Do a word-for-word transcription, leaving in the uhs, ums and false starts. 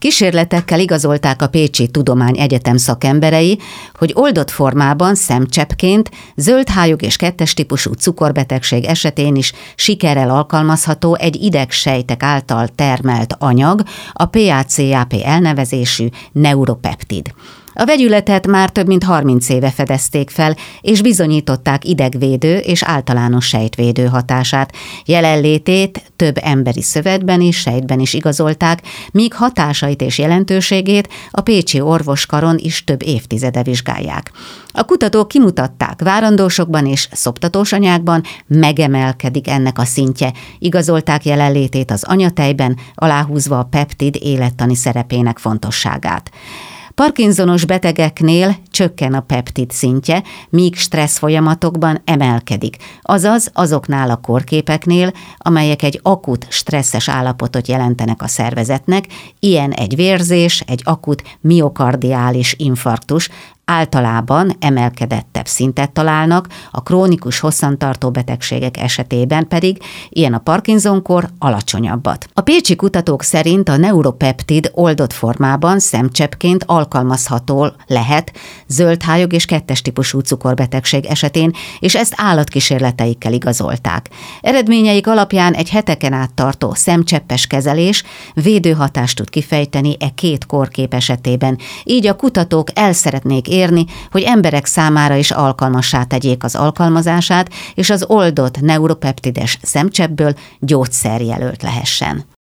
Kísérletekkel igazolták a Pécsi Tudományegyetem szakemberei, hogy oldott formában szemcseppként zöldhályog és kettes típusú cukorbetegség esetén is sikerrel alkalmazható egy idegsejtek által termelt anyag, a pé á cé á pé elnevezésű neuropeptid. A vegyületet már több mint harminc éve fedezték fel, és bizonyították idegvédő és általános sejtvédő hatását. Jelenlétét több emberi szövetben és sejtben is igazolták, míg hatásait és jelentőségét a pécsi orvoskaron is több évtizede vizsgálják. A kutatók kimutatták, várandósokban és szoptatós anyákban megemelkedik ennek a szintje, igazolták jelenlétét az anyatejben, aláhúzva a peptid élettani szerepének fontosságát. Parkinsonos betegeknél csökken a peptid szintje, míg stressz folyamatokban emelkedik, azaz azoknál a kórképeknél, amelyek egy akut stresszes állapotot jelentenek a szervezetnek, ilyen egy vérzés, egy akut miokardiális infarktus, általában emelkedettebb szintet találnak, a krónikus hosszantartó betegségek esetében pedig, ilyen a Parkinson-kor, alacsonyabbat. A pécsi kutatók szerint a neuropeptid oldott formában szemcseppként alkalmazható lehet zöldhályog és kettes típusú cukorbetegség esetén, és ezt állatkísérleteikkel igazolták. Eredményeik alapján egy heteken át tartó szemcseppes kezelés védőhatást tud kifejteni e két kórkép esetében, így a kutatók el szeretnék érni, hogy emberek számára is alkalmassá tegyék az alkalmazását, és az oldott neuropeptides szemcseppből gyógyszerjelölt lehessen.